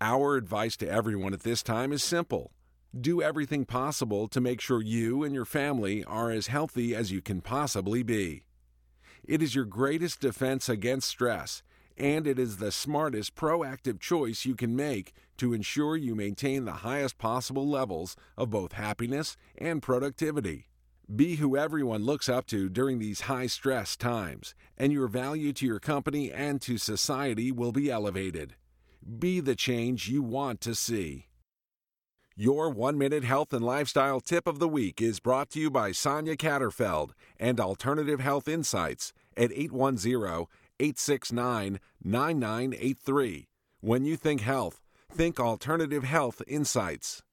Our advice to everyone at this time is simple. Do everything possible to make sure you and your family are as healthy as you can possibly be. It is your greatest defense against stress, and it is the smartest proactive choice you can make to ensure you maintain the highest possible levels of both happiness and productivity. Be who everyone looks up to during these high-stress times, and your value to your company and to society will be elevated. Be the change you want to see. Your 1-minute health and lifestyle tip of the week is brought to you by Sonia Catterfeld and Alternative Health Insights at 810-869-9983. When you think health, think Alternative Health Insights.